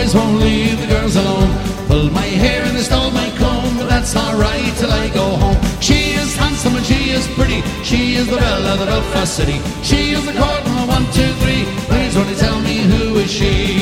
boys won't leave the girls alone. Pulled my hair and they stole my comb, but that's alright till I go home. She is handsome and she is pretty, she is the belle of the Belfast city. She is the cardinal 1, 2, 3, please only tell me who is she.